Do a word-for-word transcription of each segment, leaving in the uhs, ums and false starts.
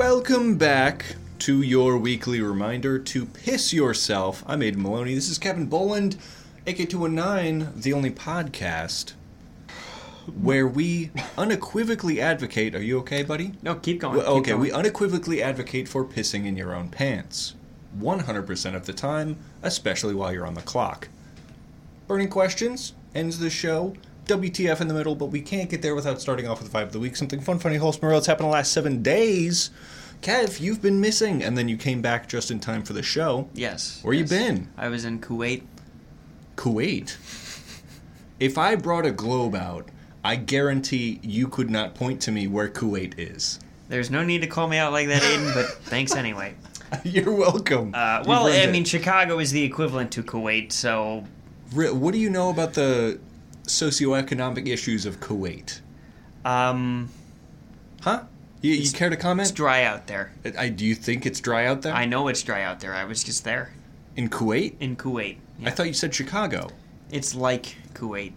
Welcome back to your weekly reminder to piss yourself. I'm Aiden Maloney. This is Kevin Boland, A K two one nine, the only podcast where we unequivocally advocate. Are you okay, buddy? No, keep going. Well, keep okay, going. we unequivocally advocate for pissing in your own pants. one hundred percent of the time, especially while you're on the clock. Burning questions ends the show. W T F in the middle, but we can't get there without starting off with the Vibe of the Week. Something fun, funny, wholesome, real. It's happened the last seven days. Kev, you've been missing, and then you came back just in time for the show. Yes. Where yes. you been? I was in Kuwait. Kuwait? If I brought a globe out, I guarantee you could not point to me where Kuwait is. There's no need to call me out like that, Aiden, but thanks anyway. You're welcome. Uh, well, I mean, Chicago is the equivalent to Kuwait, so... What do you know about the socioeconomic issues of Kuwait? Um... Huh? You, you care to comment? It's dry out there. I, do you think it's dry out there? I know it's dry out there. I was just there. In Kuwait? In Kuwait. Yeah. I thought you said Chicago. It's like Kuwait.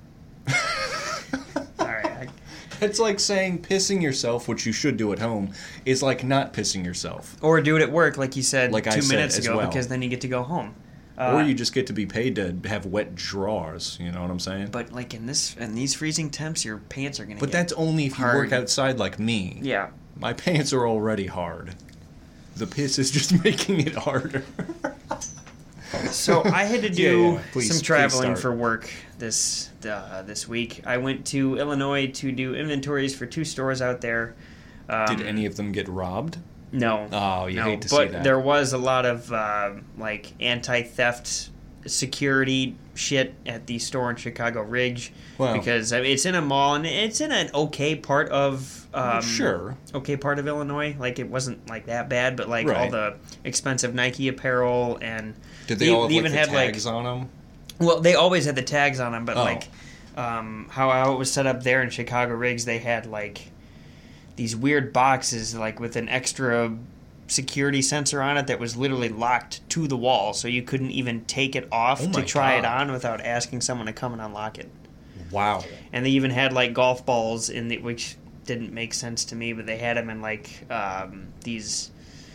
Alright. I... It's like saying pissing yourself, which you should do at home, is like not pissing yourself. Or do it at work, like you said like two I minutes said ago, well. because then you get to go home. Uh, or you just get to be paid to have wet drawers, you know what I'm saying? But like in this, in these freezing temps, your pants are gonna. But get that's only if you hard. work outside like me. Yeah. My pants are already hard. The piss is just making it harder. So I had to do yeah, yeah. Please, some please traveling start. for work this uh, this week. I went to Illinois to do inventories for two stores out there. Um, Did any of them get robbed? No. Oh, you no, hate to see but that. there was a lot of uh, like anti-theft security shit at the store in Chicago Ridge. Wow. Because I mean, it's in a mall and it's in an okay part of um, sure okay part of Illinois. Like it wasn't like that bad, but like right. all the expensive Nike apparel and did they, they all have, they like, even the had tags like on them? Well, they always had the tags on them, but Oh. like um, how, how it was set up there in Chicago Rigs, they had like these weird boxes like with an extra security sensor on it that was literally locked to the wall, so you couldn't even take it off Oh to my try God. it on without asking someone to come and unlock it. Wow. And they even had like golf balls in the, which didn't make sense to me, but they had them in like um, these.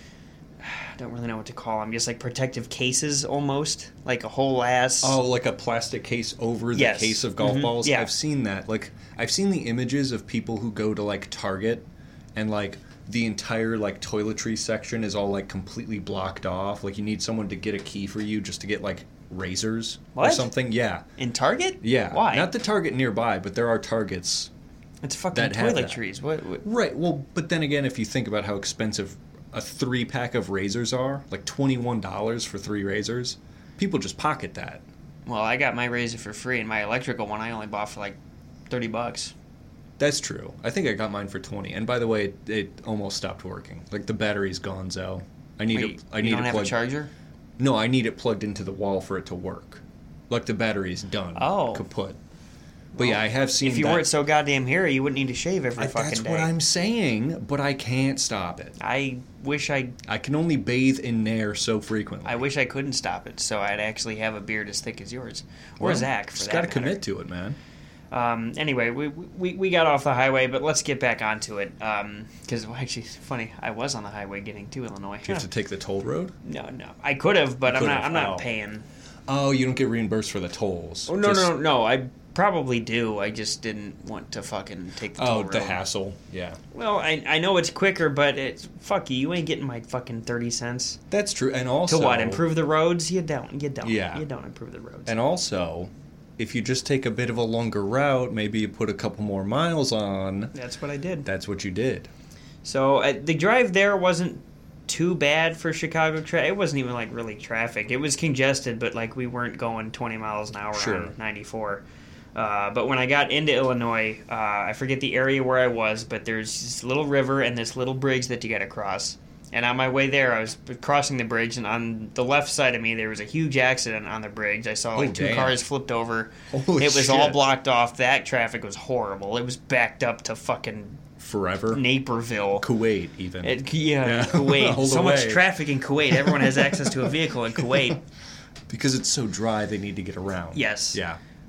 I don't really know what to call them. Just like protective cases, almost like a whole ass. Oh, like a plastic case over the Yes. case of golf Mhm. balls? Yeah. I've seen that. Like, I've seen the images of people who go to, like, Target and, like, the entire, like, toiletry section is all, like, completely blocked off. Like, you need someone to get a key for you just to get, like, razors or What? something. Yeah. In Target? Yeah. Why? Not the Target nearby, but there are Targets. It's fucking that have that. toiletries. What, what? Right. Well, but then again, if you think about how expensive a three-pack of razors are, like twenty-one dollars for three razors, people just pocket that. Well, I got my razor for free, and my electrical one I only bought for like thirty bucks. That's true. I think I got mine for twenty. And by the way, it, it almost stopped working. Like the battery's gonzo. I need Wait, it. I you need don't it have plugged. a charger? No, I need it plugged into the wall for it to work. Like the battery's done. Oh. Kaput. But yeah, I have seen. If you that. weren't so goddamn hairy, you wouldn't need to shave every I, fucking that's day. what I'm saying. But I can't stop it. I wish I. I can only bathe in Nair so frequently. I wish I couldn't stop it, so I'd actually have a beard as thick as yours, or Well, Zach. For just that gotta matter. commit to it, man. Um, anyway, we, we we got off the highway, but let's get back onto it. Because well, actually, it's funny. I was on the highway getting to Illinois. Do you have to take the toll road? No, no, I could have, but You I'm not. could've. I'm not Oh. paying. Oh, you don't get reimbursed for the tolls. Oh no, Just- no, no, no! I probably do. I just didn't want to fucking take the Oh, toll the road. hassle. Yeah. Well, I I know it's quicker, but it's fuck you. You ain't getting my fucking thirty cents. That's true. And also, To what? Improve the roads? You don't. You don't. Yeah. You don't improve the roads. And also, if you just take a bit of a longer route, maybe you put a couple more miles on. That's what I did. That's what you did. So uh, the drive there wasn't too bad for Chicago traffic. It wasn't even like really traffic. It was congested, but like we weren't going twenty miles an hour Sure. on ninety-four. Uh, but when I got into Illinois, uh, I forget the area where I was, but there's this little river and this little bridge that you got to cross. And on my way there, I was crossing the bridge, and on the left side of me, there was a huge accident on the bridge. I saw like Oh, two damn. cars flipped over. Holy it was shit. all blocked off. That traffic was horrible. It was backed up to fucking Forever. Naperville. Kuwait, even. It, yeah, Yeah. Kuwait. All the So much way. traffic in Kuwait. Everyone has access to a vehicle in Kuwait. Because it's so dry, they need to get around. Yes. Yeah.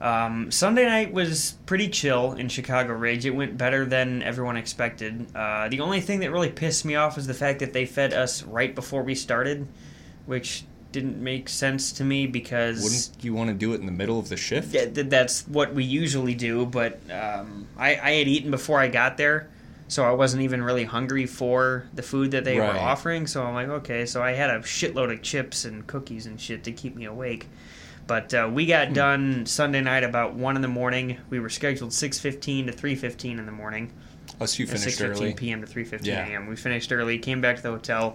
Um, Sunday night was pretty chill in Chicago Ridge. It went better than everyone expected. Uh, the only thing that really pissed me off was the fact that they fed us right before we started, which didn't make sense to me because... Wouldn't you want to do it in the middle of the shift? Yeah, th- that's what we usually do, but um, I, I had eaten before I got there, so I wasn't even really hungry for the food that they Right. were offering, so I'm like, okay, so I had a shitload of chips and cookies and shit to keep me awake. But uh, we got done Sunday night about one in the morning. We were scheduled six fifteen to three fifteen in the morning. Unless you Uh, finished six fifteen early. p.m. to three fifteen Yeah. a.m. We finished early, came back to the hotel,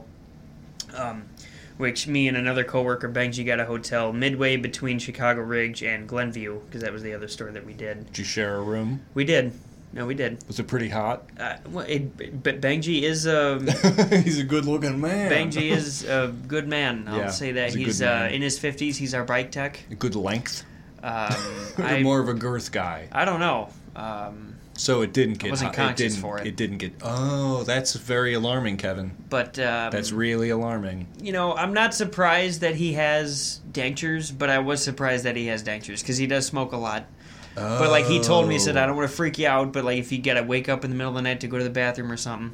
um, which me and another coworker, Benji, got a hotel midway between Chicago Ridge and Glenview, because that was the other store that we did. Did you share a room? We did. No, we did. Was it pretty hot? Uh, well, it, but Benji is um, He's a good-looking man. Benji is a good man. I'll Yeah, say that he's a he's good uh, man. in his fifties. He's our bike tech. A good length. Um, Or I, more of a girth guy. I don't know. Um, So it didn't get wasn't hot. conscious it didn't, for it. It didn't get... Oh, that's very alarming, Kevin. but um, That's really alarming. you know, I'm not surprised that he has dentures, but I was surprised that he has dentures because he does smoke a lot. Oh. But like he told me, he said, I don't want to freak you out, but like if you gotta wake up in the middle of the night to go to the bathroom or something,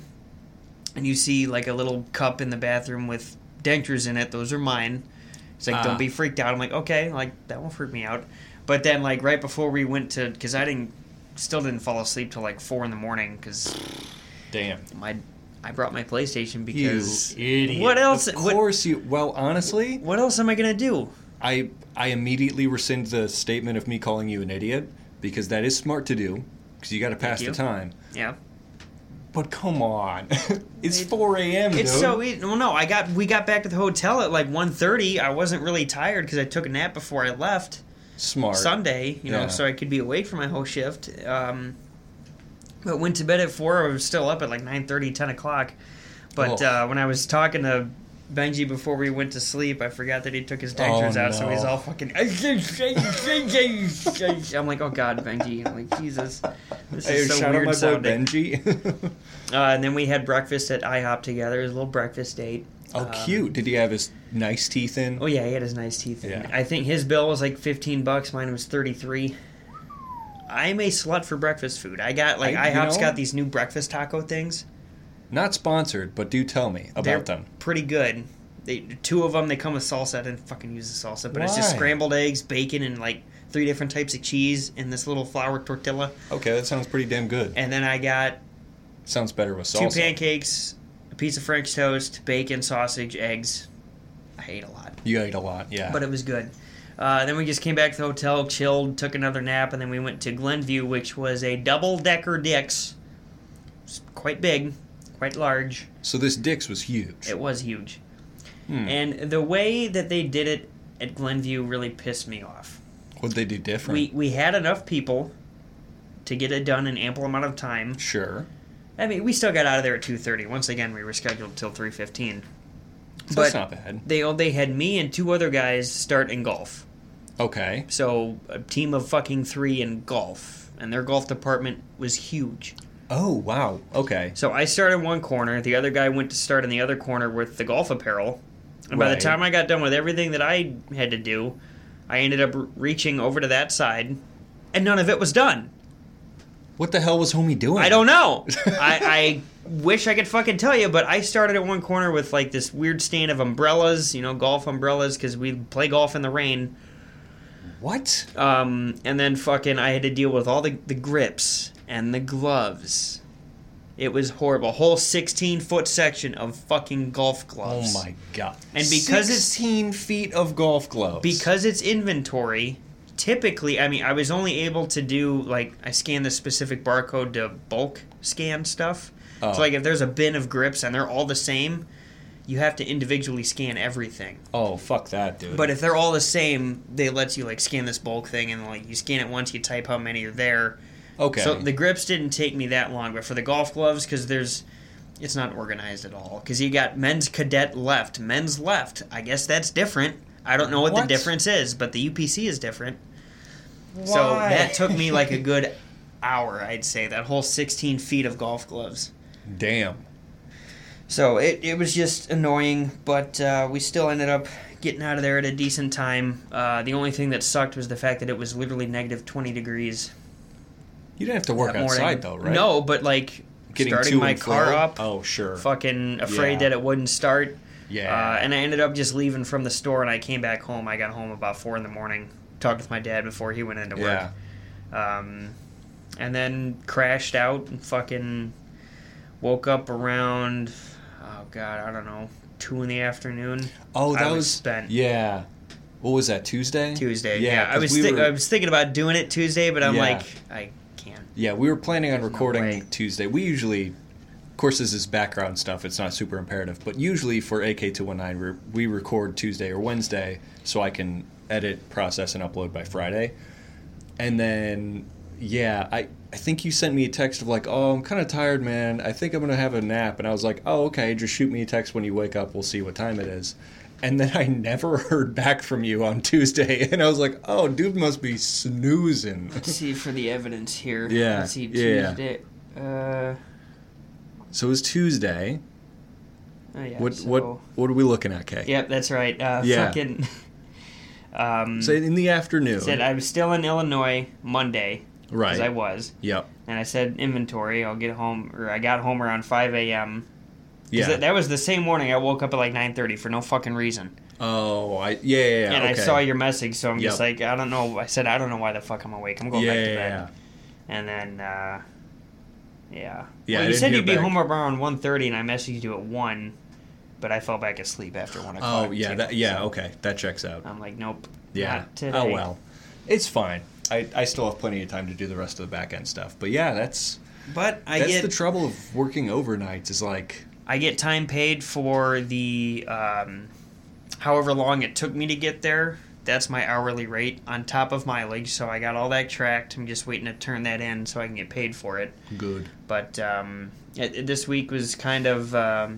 and you see like a little cup in the bathroom with dentures in it, those are mine. It's like, Ah. don't be freaked out. I'm like, okay, like that won't freak me out. But then like right before we went to, because I didn't, still didn't fall asleep till like four in the morning because Damn. my, I brought my PlayStation You because idiot. what else? Of what, course you... Well, honestly, what else am I gonna do? I I immediately rescind the statement of me calling you an idiot because that is smart to do because you got to pass you. the time. Yeah. But come on, it's It- four a.m. It's dude. so easy. Well, no, I got we got back to the hotel at like one thirty. I wasn't really tired because I took a nap before I left smart. Sunday, you know, Yeah. so I could be awake for my whole shift. Um, but went to bed at four. I was still up at like nine thirty, ten o'clock. But Oh. uh, when I was talking to Benji before we went to sleep, I forgot that he took his dentures Oh, out, so he's no. all fucking. I'm like, oh god, Benji. I'm like, Jesus, this Hey, is so shout weird out my sounding. boy Benji. Uh, and then we had breakfast at IHOP together. It was a little breakfast date. oh, Um, cute. Did he have his nice teeth in? Oh yeah, he had his nice teeth in. Yeah. I think his bill was like fifteen bucks. Mine was thirty-three. I'm a slut for breakfast food. I got like I- you IHOP's know- got these new breakfast taco things. Not sponsored, but do tell me about They're them. pretty good. They two of them. They come with salsa. I didn't fucking use the salsa, but it's just Why? scrambled eggs, bacon, and like three different types of cheese in this little flour tortilla. Okay, that sounds pretty damn good. And then I got Sounds better with two salsa. pancakes, a piece of French toast, bacon, sausage, eggs. I ate a lot. You ate a lot, yeah. But it was good. Uh, then we just came back to the hotel, chilled, took another nap, and then we went to Glenview, which was a double-decker Dick's. It's quite big, quite large. so this Dick's was huge. It was huge. Hmm. And the way that they did it at Glenview really pissed me off. What'd they do different? We we had enough people to get it done in ample amount of time. Sure. I mean, we still got out of there at two thirty. Once again, we were scheduled till three fifteen. So But that's not bad. They they had me and two other guys start in golf. Okay. So a team of fucking three in golf, and their golf department was huge. Oh, wow. Okay. So I started in one corner, the other guy went to start in the other corner with the golf apparel. And by the Right. time I got done with everything that I had to do, I ended up r- reaching over to that side, and none of it was done. What the hell was homie doing? I don't know. I, I wish I could fucking tell you, but I started at one corner with like this weird stand of umbrellas, you know, golf umbrellas, because we play golf in the rain. What? Um, and then fucking I had to deal with all the, the grips and the gloves. It was horrible. A whole sixteen foot section of fucking golf Oh gloves. my god. And because it's- sixteen feet of golf gloves. Because it's inventory, typically, I mean, I was only able to do, like, I scanned the specific barcode to bulk scan stuff. Oh. So, like, if there's a bin of grips and they're all the same, you have to individually scan everything. Oh, fuck that, dude. But if they're all the same, they let you, like, scan this bulk thing, and, like, you scan it once, you type how many are there. okay. So the grips didn't take me that long, but for the golf gloves, because there's, it's not organized at all. Because you got men's cadet left, men's left. I guess that's different. I don't know what, What? the difference is, but the U P C is different. So Why? that took me like a good hour, I'd say. That whole sixteen feet of golf gloves. Damn. So it, it was just annoying, but uh, we still ended up getting out of there at a decent time. Uh, the only thing that sucked was the fact that it was literally negative twenty degrees. You didn't have to work that morning. outside, though, right? No, but like Getting starting to my and car fro? up, Oh, sure. fucking afraid Yeah. that it wouldn't start. Yeah. Uh, and I ended up just leaving from the store, and I came back home. I got home about four in the morning. Talked with my dad before he went into work. Yeah. Um, and then crashed out and fucking woke up around, oh god, I don't know, two in the afternoon. Oh, that I was, was spent. Yeah. What was that, Tuesday? Tuesday. Yeah, Yeah, I 'cause was we thi- were- I was thinking about doing it Tuesday, but I'm Yeah. like, I can't. Yeah, we were planning on There's no recording way. Tuesday. We usually, of course, this is background stuff. It's not super imperative, but usually for A K two nineteen, we we record Tuesday or Wednesday so I can edit, process, and upload by Friday. And then, yeah, I, I think you sent me a text of like, oh, I'm kind of tired, man. I think I'm going to have a nap. And I was like, oh, okay, just shoot me a text when you wake up. We'll see what time it is. And then I never heard back from you on Tuesday. And I was like, oh, dude must be snoozing. Let's see for the evidence here. Yeah, Let's see, yeah. Tuesday. Uh, So it was Tuesday. oh yeah. What so, what what are we looking at, Kay? Yep, that's right. Uh, Yeah. Fucking. Um, So in the afternoon. said I was still in Illinois Monday. Right. Because I was. Yep. And I said inventory. I'll get home, or I got home around five a.m. Yeah. That, that was the same morning I woke up at like nine thirty for no fucking reason. Oh, I yeah yeah, yeah and okay. I saw your message, so I'm Yep. just like, I don't know. I said, I don't know why the fuck I'm awake. I'm going yeah, back to yeah, bed. yeah. And then, uh, yeah. Yeah, Well, I you didn't said hear you'd be back. home around one thirty, and I messaged you at one, but I fell back asleep after one o'clock. Oh yeah, too, that yeah so okay, that checks out. I'm like, nope. Yeah. Not today. Oh well, it's fine. I, I still have plenty of time to do the rest of the back end stuff. But yeah, that's But I that's get the trouble of working overnights. Is like I get time paid for the um, however long it took me to get there. That's my hourly rate on top of mileage. So I got all that tracked. I'm just waiting to turn that in so I can get paid for it. good. But um, it, it- this week was kind of, um,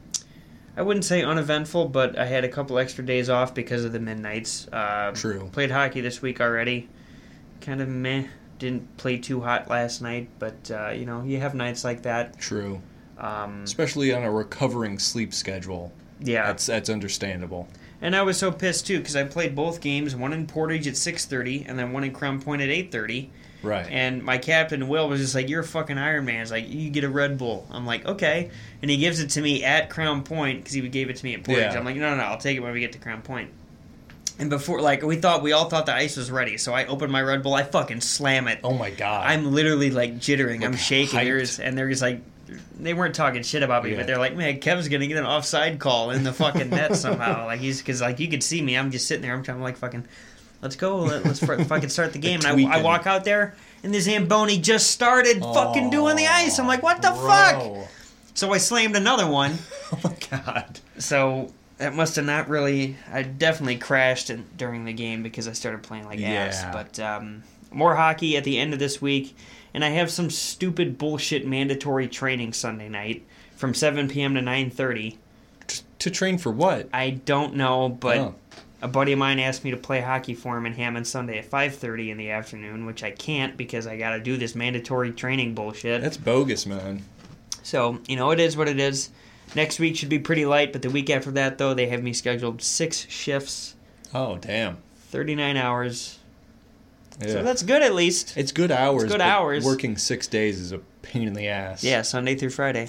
I wouldn't say uneventful, but I had a couple extra days off because of the midnights. Uh, True. Played hockey this week already. Kind of meh. Didn't play too hot last night, but uh, you know, you have nights like that. True. Um, Especially on a recovering sleep schedule. yeah. That's that's understandable. And I was so pissed too because I played both games, one in Portage at six thirty and then one in Crown Point at eight thirty. Right. And my captain Will was just like, "You're a fucking Iron Man." He's like, "You get a Red Bull." I'm like, "Okay." And he gives it to me at Crown Point because he gave it to me at Portage. Yeah. I'm like, "No, no, no, I'll take it when we get to Crown Point." And before, like, we thought, we all thought the ice was ready, so I opened my Red Bull. I fucking slam it. oh my god. I'm literally like jittering. Like, I'm shaking. hyped. There's, and they're just like, they weren't talking shit about me, Yeah. but they're like, man, Kev's gonna get an offside call in the fucking net somehow. Like he's, because like you could see me, I'm just sitting there. I'm trying to like fucking, let's go, let, let's fr- fucking start the game. And I, I Tweaking. walk out there, and the Zamboni just started fucking doing the ice. I'm like, what the Bro. fuck? So I slammed another one. Oh my god. So that must have not really. I definitely crashed in, during the game because I started playing like ass. Yeah. But um, more hockey at the end of this week, and I have some stupid bullshit mandatory training Sunday night from seven p.m. to nine thirty. T- to train for what? I don't know, but Oh. a buddy of mine asked me to play hockey for him in Hammond Sunday at five thirty in the afternoon, which I can't because I got to do this mandatory training bullshit. That's bogus, man. So, you know, it is what it is. Next week should be pretty light, but the week after that, though, they have me scheduled six shifts, Oh damn. thirty-nine hours. Yeah. So that's good at least. It's good hours. good but hours. Working six days is a pain in the ass. Yeah, Sunday through Friday.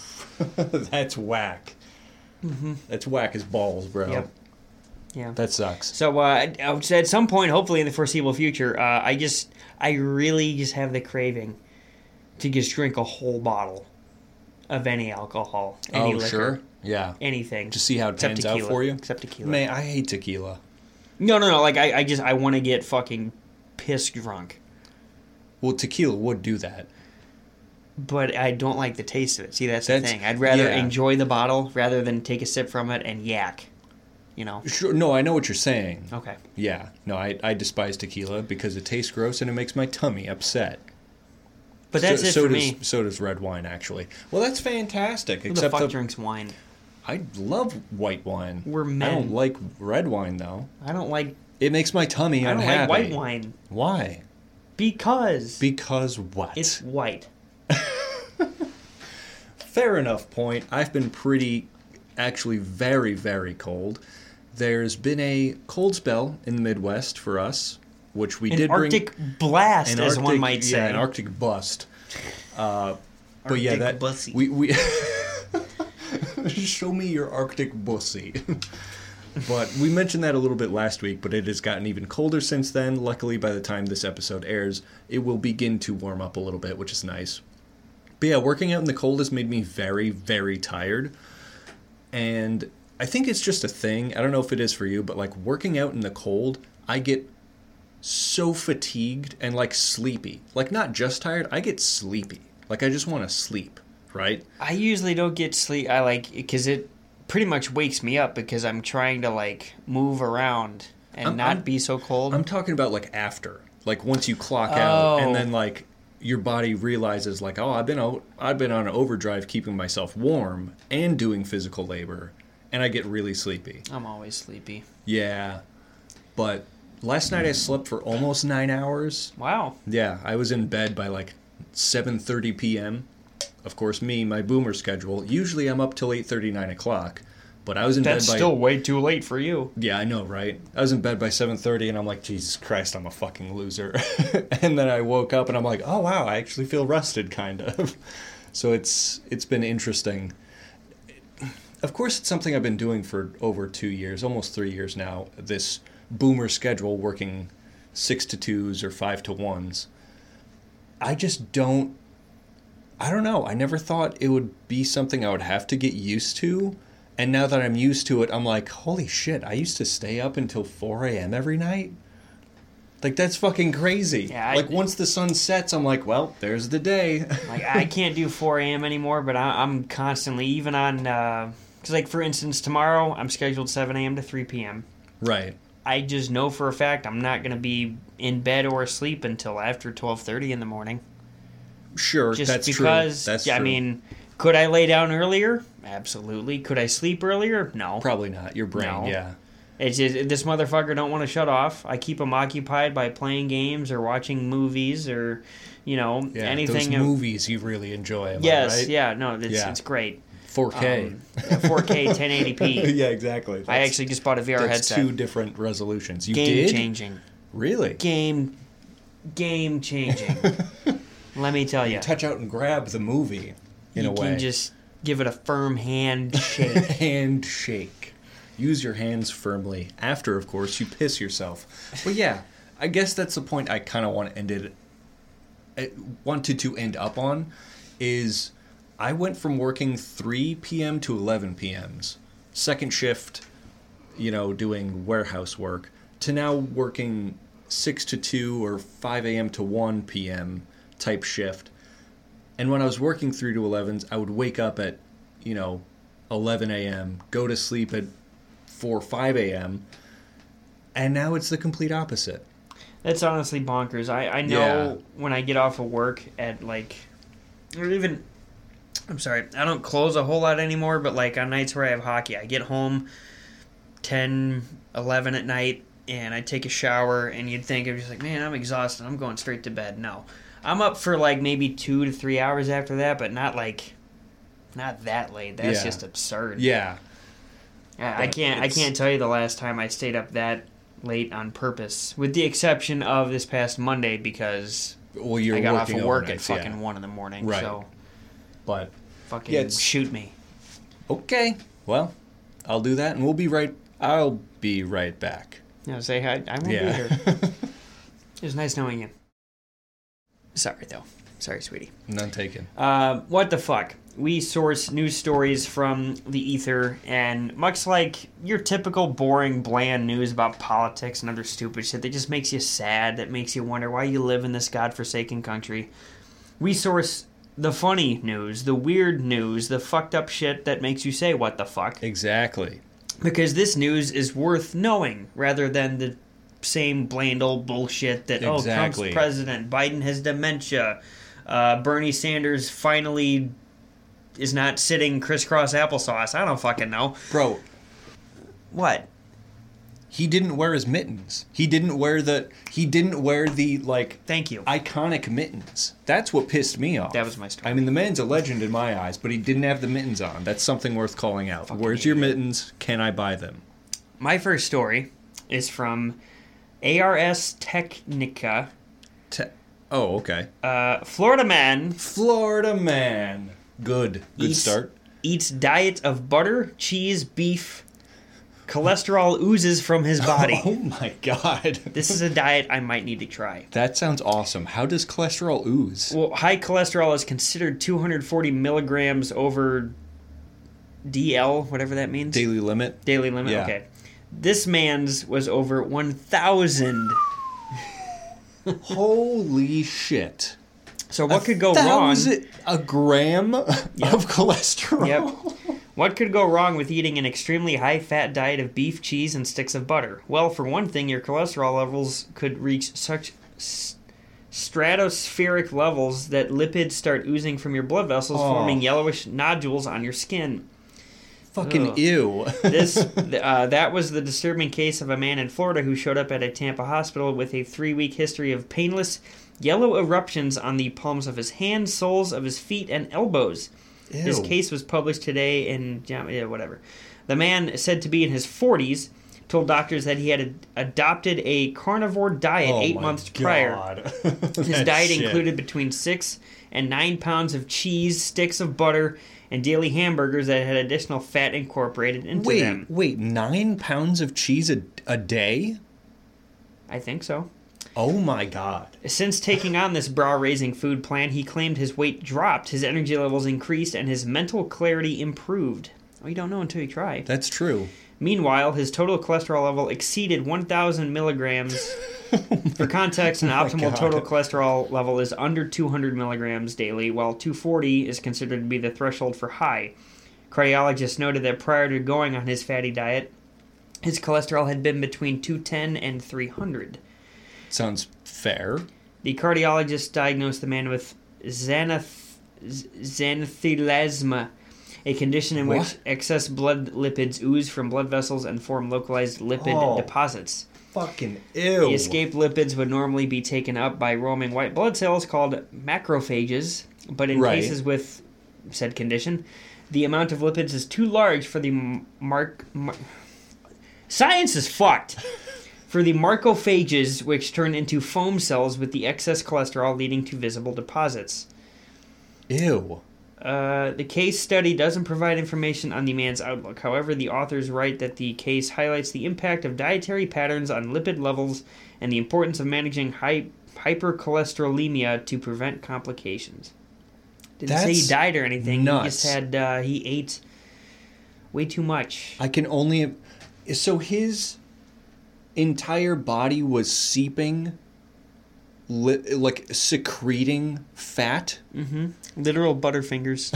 That's whack. Mm-hmm. That's whack as balls, bro. Yep. Yeah. That sucks. So uh, I would say at some point, hopefully in the foreseeable future, uh, I just, I really just have the craving to just drink a whole bottle of any alcohol, any oh, liquor, sure. Yeah. anything. Just see how it except pans tequila. out for you. Except tequila. Man, I hate tequila. No, no, no. Like I, I just, I want to get fucking piss drunk. Well, tequila would do that. But I don't like the taste of it. See, that's, That's- the thing. I'd rather yeah. enjoy the bottle rather than take a sip from it and yak. You know? Sure. No, I know what you're saying. Okay. Yeah. No, I, I despise tequila because it tastes gross and it makes my tummy upset. But that's so, it so for does, me. So does red wine, actually. Well, that's fantastic. Who the except fuck the, drinks wine? I love white wine. We're I men. don't like red wine, though. I don't like. It makes my tummy I don't unhappy. like white wine Why? because Because what? it's white. fair enough point. I've been pretty, actually very, very cold. There's been a cold spell in the Midwest for us, which we an did bring... Arctic blast, an as Arctic, one might say. Yeah, an Arctic bust. Uh, but yeah, that... bussy. We, we Show me your Arctic bussy. But we mentioned that a little bit last week, but it has gotten even colder since then. Luckily, by the time this episode airs, it will begin to warm up a little bit, which is nice. But yeah, working out in the cold has made me very, very tired. And I think it's just a thing. I don't know if it is for you, but like working out in the cold, I get so fatigued and like sleepy. Like not just tired, I get sleepy. Like I just want to sleep, right? I usually don't get sleep. I like, because it pretty much wakes me up because I'm trying to like move around and I'm, not I'm, be so cold. I'm talking about like after, like once you clock oh. out and then like your body realizes like, oh, I've been out, I've been on overdrive keeping myself warm and doing physical labor, and I get really sleepy. I'm always sleepy. Yeah, but last night I slept for almost nine hours. Wow. Yeah, I was in bed by like seven thirty p.m. Of course, me, my boomer schedule, usually I'm up till eight thirty, nine o'clock. But I was in That's bed by... still way too late for you. Yeah, I know, right? I was in bed by seven thirty, and I'm like, Jesus Christ, I'm a fucking loser. And then I woke up, and I'm like, oh, wow, I actually feel rested, kind of. So it's it's been interesting. Of course, it's something I've been doing for over two years, almost three years now, this boomer schedule, working six to twos or five to ones. I just don't... I don't know. I never thought it would be something I would have to get used to. And now that I'm used to it, I'm like, holy shit, I used to stay up until four a.m. every night? Like, that's fucking crazy. Yeah, I, like, once the sun sets, I'm like, well, there's the day. Like, I can't do four a.m. anymore, but I, I'm constantly, even on, because, uh, like, for instance, tomorrow, I'm scheduled seven a.m. to three p.m. Right. I just know for a fact I'm not going to be in bed or asleep until after twelve thirty in the morning. Sure, Just that's because, true. That's yeah, true. I mean, could I lay down earlier? Absolutely. Could I sleep earlier? No. Probably not. Your brain, No. yeah. It's just, this motherfucker don't want to shut off. I keep him occupied by playing games or watching movies or, you know, Yeah, anything. those of, movies you really enjoy, am yes, I right? yeah, no, it's, Yeah. it's great. four K. Um, yeah, four K, ten eighty p. Yeah, exactly. That's, I actually just bought a V R that's headset. two different resolutions. You Game did? changing. Really? Game, game changing. Let me tell you. Touch out and grab the movie, in you a way. can just give it a firm handshake. Handshake. Use your hands firmly. After, of course, you piss yourself. But yeah, I guess that's the point I kind of want to end it. I wanted to end up on is I went from working three p.m. to eleven p.m.s, second shift, you know, doing warehouse work, to now working six to two or five a.m. to one p.m. type shift. And when I was working three to elevens, I would wake up at, you know, eleven a.m., go to sleep at four or five a.m., and now it's the complete opposite. That's honestly bonkers. I, I know Yeah. when I get off of work at, like, or even, I'm sorry, I don't close a whole lot anymore, but, like, on nights where I have hockey, I get home ten, eleven at night, and I take a shower, and you'd think, I'm just like, man, I'm exhausted. I'm going straight to bed. No. I'm up for, like, maybe two to three hours after that, but not, like, not that late. That's Yeah. just absurd. Yeah. I I But can't. I it's- can't tell you the last time I stayed up that late on purpose, with the exception of this past Monday because Well, you're I got off working of work at overnights, fucking yeah. one in the morning. Right. So But, fucking Yeah, it's- shoot me. okay. Well, I'll do that, and we'll be right... I'll be right back. You know, say hi. I won't be Yeah. here. It was nice knowing you. Sorry though. Sorry, sweetie. None taken. Uh, what the fuck? We source news stories from the ether, and much like your typical boring, bland news about politics and other stupid shit that just makes you sad, that makes you wonder why you live in this godforsaken country, we source the funny news, the weird news, the fucked up shit that makes you say, what the fuck? Exactly. Because this news is worth knowing, rather than the same bland old bullshit that, oh, Exactly. Trump's president, Biden has dementia, uh, Bernie Sanders finally is not sitting crisscross applesauce. I don't fucking know. Bro, What? He didn't wear his mittens. He didn't wear the. He didn't wear the like. Thank you. Iconic mittens. That's what pissed me off. That was my story. I mean, the man's a legend in my eyes, but he didn't have the mittens on. That's something worth calling out. Fucking Where's idiot. your mittens? Can I buy them? My first story is from Ars Technica. Te- oh, okay. Uh, Florida man Florida man. Good. Good Eats- start. eats diet of butter, cheese, beef. Cholesterol oozes from his body. Oh my god. This is a diet I might need to try. That sounds awesome. How does cholesterol ooze? Well, high cholesterol is considered two hundred forty milligrams over D L, whatever that means. Daily limit? Daily limit, Yeah. okay. This man's was over one thousand. Holy shit. So what A could go wrong? thousand- A gram of cholesterol? Yep. What could go wrong with eating an extremely high-fat diet of beef, cheese, and sticks of butter? Well, for one thing, your cholesterol levels could reach such s- stratospheric levels that lipids start oozing from your blood vessels, Oh. forming yellowish nodules on your skin. Fucking Ugh. ew. This uh, that was the disturbing case of a man in Florida who showed up at a Tampa hospital with a three-week history of painless yellow eruptions on the palms of his hands, soles of his feet, and elbows. His Ew. case was published today in yeah, whatever. The man, said to be in his forties, told doctors that he had ad- adopted a carnivore diet Oh eight my months prior. God. His That diet shit. included between six and nine pounds of cheese, sticks of butter, and daily hamburgers that had additional fat incorporated into Wait, them. wait, nine pounds of cheese a, a day? I think so. Oh my god. Since taking on this brow-raising food plan, he claimed his weight dropped, his energy levels increased, and his mental clarity improved. Well, you don't know until you try. That's true. Meanwhile, his total cholesterol level exceeded one thousand milligrams. For context, an Oh my optimal God. total cholesterol level is under two hundred milligrams daily, while two forty is considered to be the threshold for high. Cardiologists noted that prior to going on his fatty diet, his cholesterol had been between two ten and three hundred. Sounds fair. The cardiologist diagnosed the man with xanath- xanthelasma, a condition in which What? excess blood lipids ooze from blood vessels and form localized lipid Oh. deposits. Fucking ew. The escaped lipids would normally be taken up by roaming white blood cells called macrophages, but in Right. cases with said condition, the amount of lipids is too large for the m- mark. Mar- Science is fucked. For the macrophages, which turn into foam cells with the excess cholesterol leading to visible deposits. Ew. Uh, the case study doesn't provide information on the man's outlook. However, the authors write that the case highlights the impact of dietary patterns on lipid levels and the importance of managing hy- hypercholesterolemia to prevent complications. Didn't say he That's died or anything. nuts. He just had uh, he ate way too much. I can only. So his entire body was seeping, li- like secreting fat. Mm-hmm. Literal butterfingers.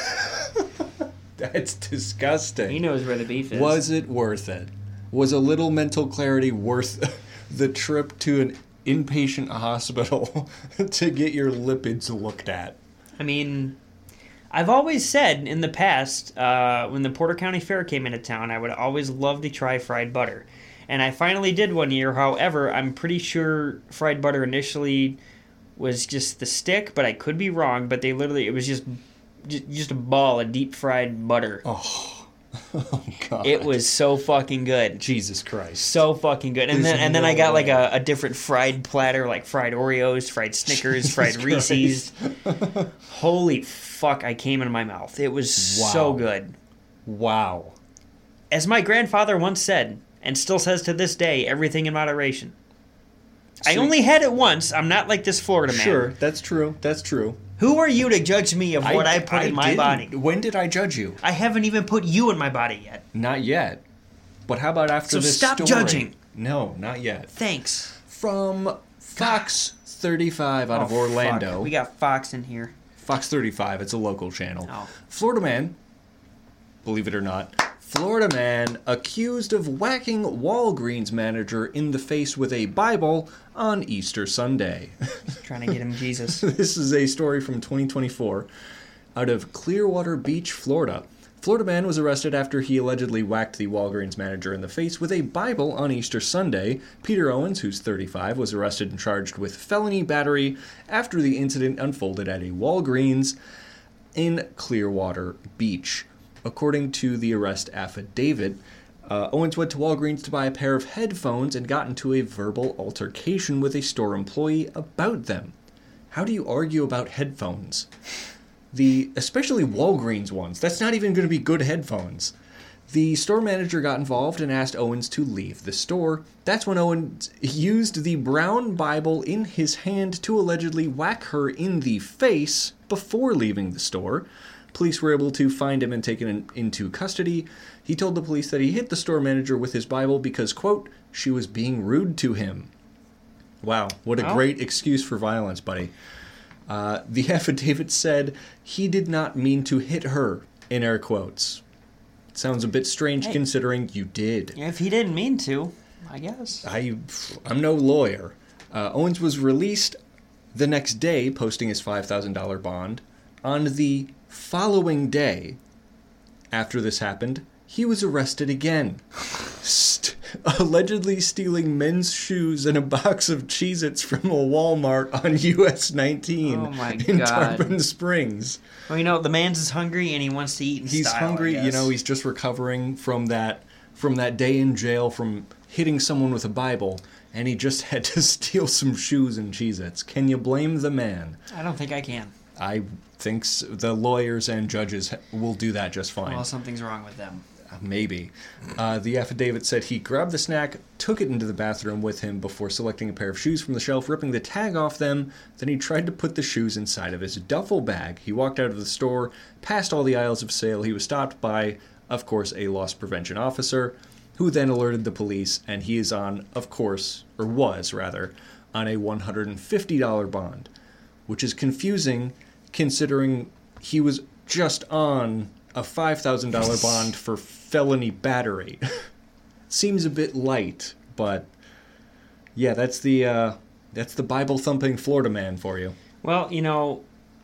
That's disgusting. He knows where the beef is. Was it worth it? Was a little mental clarity worth the trip to an inpatient hospital to get your lipids looked at? I mean, I've always said in the past, uh, when the Porter County Fair came into town, I would always love to try fried butter. And I finally did one year. However, I'm pretty sure fried butter initially was just the stick, but I could be wrong. But they literally, it was just just, just a ball of deep fried butter. Oh, oh God! It was so fucking good. Jesus Christ. So fucking good. And There's then and then no I got like way. a, a different fried platter, like fried Oreos, fried Snickers, fried Jesus Reese's. Holy fuck, I came in my mouth. It was so Wow. good. Wow. As my grandfather once said, and still says to this day, everything in moderation. I So- only had it once. I'm not like this Florida man. Sure, that's true. That's true. Who are you to judge me of what I, put in my didn't. body? When did I judge you? I haven't even put you in my body yet. Not yet. But how about after So this stop story? judging. No, not yet. Thanks. From Fox thirty-five out of Oh, Orlando. fuck. We got Fox in here. Fox thirty-five, it's a local channel. Oh. Florida man, believe it or not, Florida man accused of whacking Walgreens manager in the face with a Bible on Easter Sunday. Trying to get him Jesus. This is a story from twenty twenty-four. Out of Clearwater Beach, Florida, Florida man was arrested after he allegedly whacked the Walgreens manager in the face with a Bible on Easter Sunday. Peter Owens, who's thirty-five, was arrested and charged with felony battery after the incident unfolded at a Walgreens in Clearwater Beach. According to the arrest affidavit, uh, Owens went to Walgreens to buy a pair of headphones and got into a verbal altercation with a store employee about them. How do you argue about headphones? The especially Walgreens ones. That's not even going to be good headphones. The store manager got involved and asked Owens to leave the store. That's when Owens used the brown Bible in his hand to allegedly whack her in the face before leaving the store. Police were able to find him and take him into custody. He told the police that he hit the store manager with his Bible because, quote, she was being rude to him. Wow, what a Oh. great excuse for violence, buddy. Uh, the affidavit said he did not mean to hit her, in air quotes. Sounds a bit strange Hey. considering you did. If he didn't mean to, I guess. I, I'm no lawyer. Uh, Owens was released the next day, posting his five thousand dollars bond. On the following day, after this happened, he was arrested again. St- allegedly stealing men's shoes and a box of Cheez-Its from a Walmart on U S nineteen Oh my in God. Tarpon Springs. Well, you know, the man's is hungry and he wants to eat in He's style, I hungry, you guess. know, he's just recovering from that from that day in jail from hitting someone with a Bible, and he just had to steal some shoes and Cheez-Its. Can you blame the man? I don't think I can. I think s- the lawyers and judges ha- will do that just fine. Well, something's wrong with them. Maybe. Uh, the affidavit said he grabbed the snack, took it into the bathroom with him before selecting a pair of shoes from the shelf, ripping the tag off them. Then he tried to put the shoes inside of his duffel bag. He walked out of the store, past all the aisles of sale. He was stopped by, of course, a loss prevention officer, who then alerted the police, and he is on, of course, or was, rather, on a one hundred fifty dollars bond, which is confusing considering he was just on a five thousand dollars bond for felony battery. Seems a bit light, but yeah, that's the uh, that's the Bible thumping Florida man for you. Well, you know,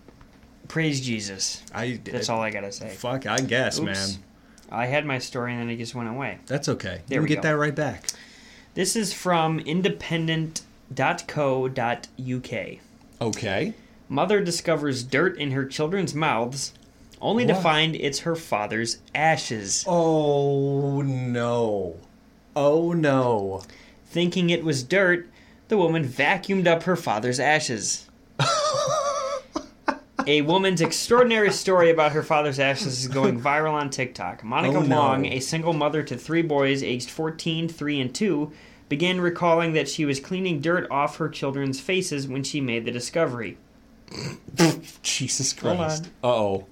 praise Jesus. I That's all I gotta say. Fuck, I guess, Oops. man. I had my story and then it just went away. That's okay. There you we can get go. that right back. This is from independent dot co dot U K. Okay. Mother discovers dirt in her children's mouths, only to What? find it's her father's ashes. Oh no. Oh no. Thinking it was dirt, the woman vacuumed up her father's ashes. A woman's extraordinary story about her father's ashes is going viral on TikTok. Monica Oh, no. Long, a single mother to three boys aged fourteen, three, and two, began recalling that she was cleaning dirt off her children's faces when she made the discovery. Jesus Hold Christ. Uh-oh.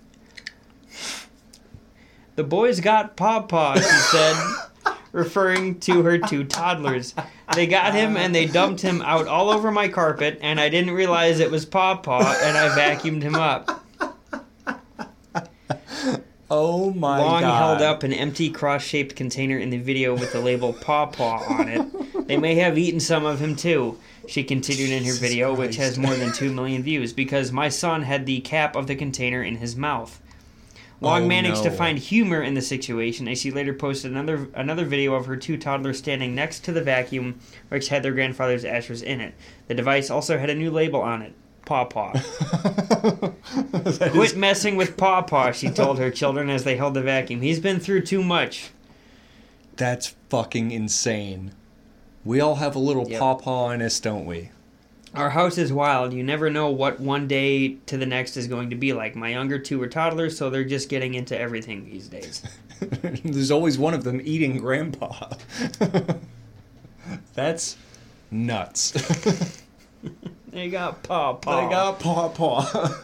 The boys got Pawpaw, she said, referring to her two toddlers. They got him and they dumped him out all over my carpet, and I didn't realize it was Pawpaw, and I vacuumed him up. Oh my Long god. held up an empty cross-shaped container in the video with the label Pawpaw on it. They may have eaten some of him too, she continued in her Jesus video, which Christ. has more than two million views, because my son had the cap of the container in his mouth. Long Oh, managed to no. find humor in the situation as she later posted another another video of her two toddlers standing next to the vacuum, which had their grandfather's ashes in it. The device also had a new label on it, Pawpaw. That Quit is- messing with Pawpaw, she told her children as they held the vacuum. He's been through too much. That's fucking insane. We all have a little Yep. pawpaw in us, don't we? Our house is wild. You never know what one day to the next is going to be like. My younger two are toddlers, so they're just getting into everything these days. There's always one of them eating grandpa. That's nuts. They got Pawpaw. I got pawpaw.